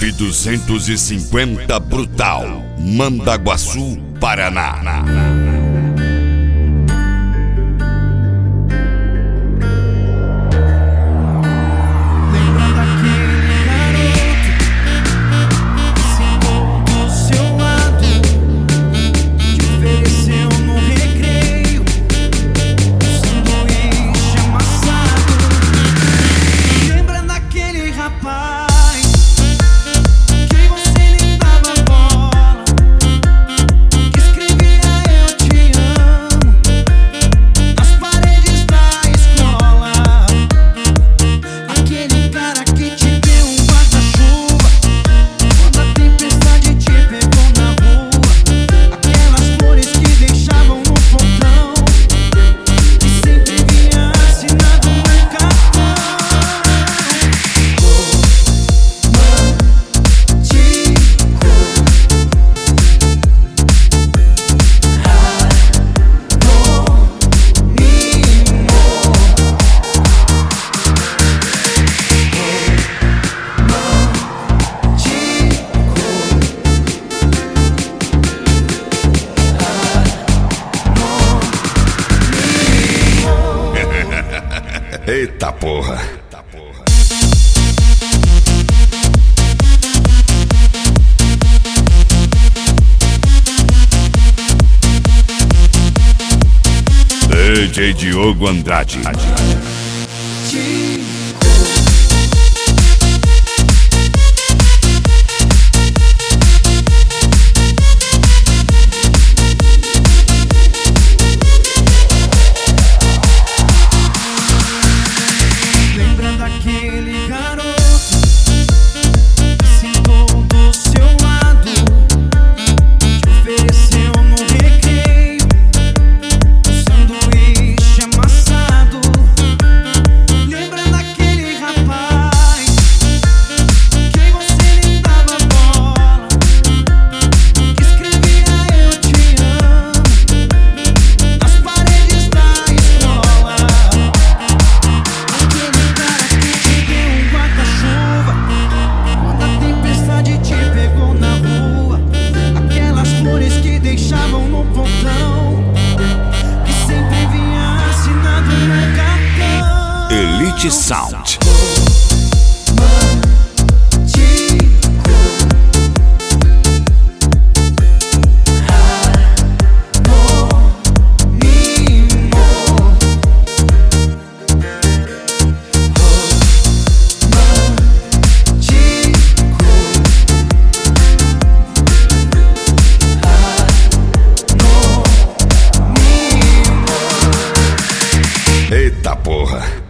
F-250 Brutal, Mandaguaçu, Paraná. Eita porra! DJ Diogo Andrade. Aquele garoto que sentou do seu lado, te ofereceu no recreio um sanduíche amassado. Lembra daquele rapaz que você nem dava bola, que escrevia eu te amo nas paredes da escola. Deixavam no portão e sempre vinha assinado no cartão. Elite Sound. Eita porra!